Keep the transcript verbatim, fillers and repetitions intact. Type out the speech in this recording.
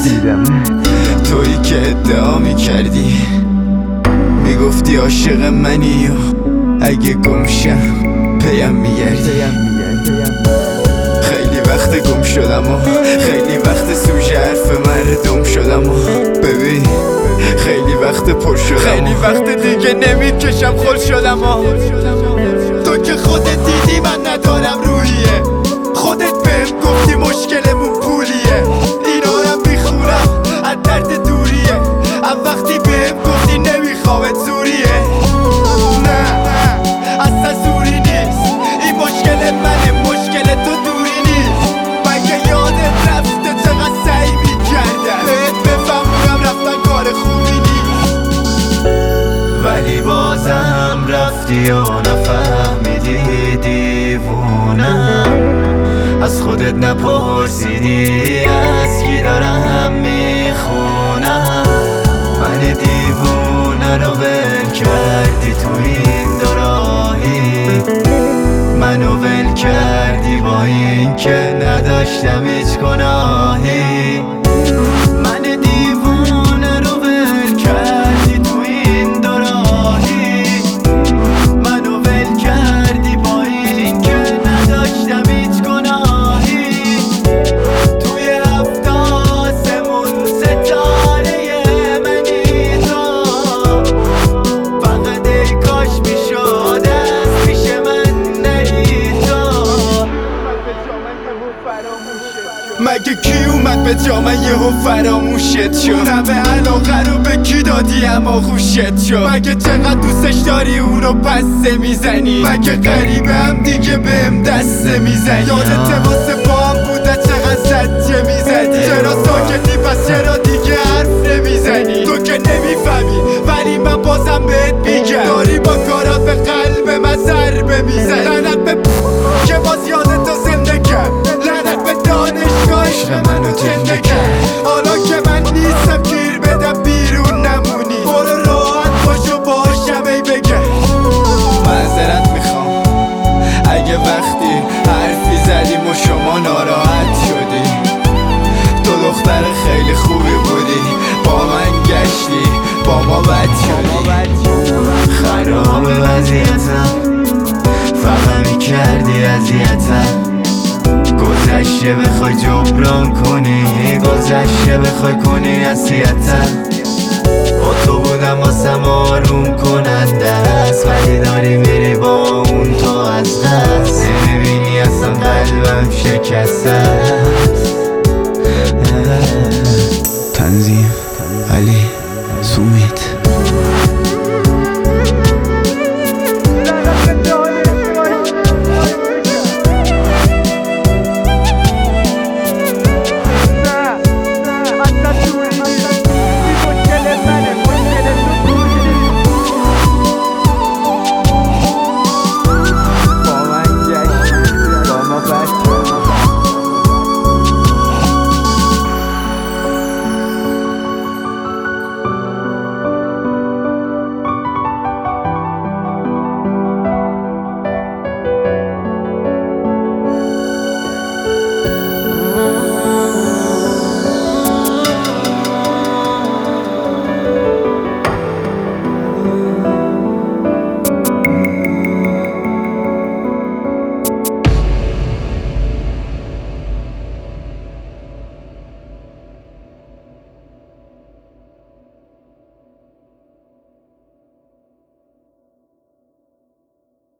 تویی که ادعا میکردی میگفتی عاشق منی و اگه گمشم پیم میگردی. خیلی وقت گم شدم و خیلی وقت سوژه حرف مردم شدم و ببین خیلی وقت پر شدم، خیلی وقت دیگه نمیکشم خل شدم و تو که خودت دیدی من ندارم روحیه، خودت بهم گفتی مشکلمون پولیه، اینا رو میخونم از درد دوریه، از وقتی بهم گفتی نمیخوامت زوریه. نه اصلا زوری نیست این مشکل منه، مشکل تو دوری نیست. مگه یادت رفته چقدر سعی میکردم بهت بفهمونم رفتن کار خوبی نیست، ولی بازم رفتی و نفهمیدی دیوونم، از خودت نپرسیدی از کی دارم میخونم. من دیوونه رو ول کردی تو این دو راهی، منو ول کردی با این که نداشتم هیچ گناهی. من دیوونه رو ول کردی تو این دو راهی، منو ول کردی با این که نداشتم هیچ گناهی. توی هفت آسمون ستاره منی تو، فقط ای کاش میشد از پیش من نری تو. مگه کی اومد به جا من یهو فراموشت شد؟ اون همه علاقه رو به کی دادی اما خوشت شد؟ مگه چقدر دوستش داری اونو پسته میزنی؟ مگه غریبه هم دیگه بهم دسته میزنی؟ یادت واسه با هم بوده چقدر زجه میزدی؟ چرا ساکتی پس چرا دیگه حرف نمیزنی؟ تو که نمیفهمی ولی من بازم بهت میگم، داری با کارات به قلب من ضربه میزنی. لعنت به که باز یادتو زنده کرد، لعنت به دانشگاه عشق منو جنده کرد. حالا که من نیستم گیر بدم بیرون نمونی، برو راحت باشو باشم ای بگه. معذرت میخوام اگه وقتی حرفی زدیم و شما ناراحت شدی، تو دختر خیلی خوبی بودی، با من گشتی با ما بد شدی. خراب وضعیتم فقط میکردی اذیتم، گذشته بخوای جبران کنی، گذشته بخوای کنی نصیحتم. با تو بودم واسم آروم کننده است، ولی داری میری با اون تو از دست، نمیبینی اصلا قلبم شکسته.